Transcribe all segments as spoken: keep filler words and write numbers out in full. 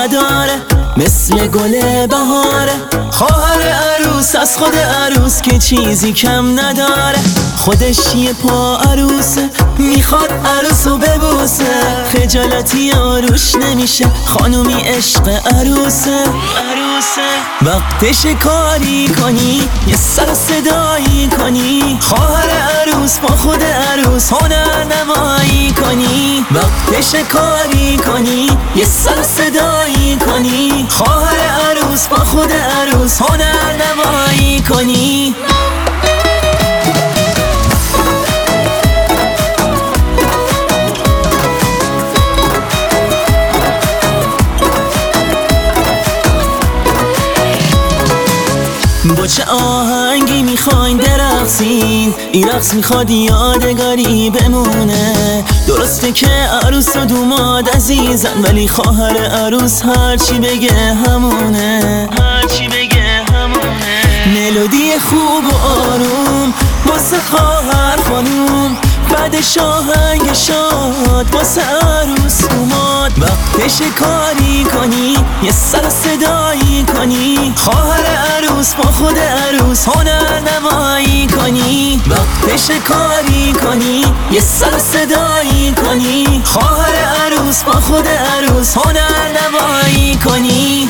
نداره، مثل گل بهاره. خواهر عروس از خود عروس که چیزی کم نداره، خودش یه پا عروسه، میخواد عروسو ببوسه. خجالتی آروش نمیشه، خانومی عشق عروسه. عروسه وقتش کاری کنی، یه سر صدایی کنی. خواهر عروس با خود عروس هنر نمایی کنی. وقتش کاری کنی، یه سر صدایی کنی. خواهر عروس با خود عروس هنر نمایی کنی. با چه آهنگی میخواین درقصین؟ این رقص میخواد یادگاری بمونه. درسته که عروس و دوماد عزیزن، ولی خواهر عروس هرچی بگه همونه. هرچی بگه همونه. ملودی خوب و آروم واسه خواهر خانوم، بعدش آهنگ شاد واسه عروس اومد. وقتش کاری کنی، یه سر صدایی کنی. خواهر عروس با خود عروس هنر نمایی کنی. وقتش کاری کنی، یه سر صدایی کنی. خواهر عروس با خود عروس هنر نمایی کنی.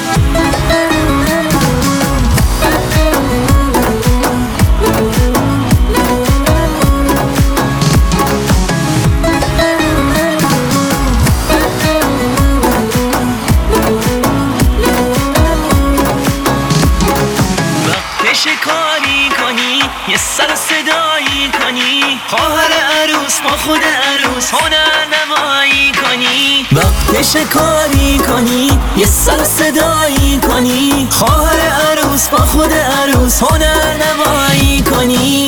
کاری کنی، یه سر صدایی کنی. خواهر عروس با خود عروس هنر نمایی کنی. وقتش کاری کنی، یه سر صدایی کنی. خواهر عروس با خود عروس هنر نمایی کنی.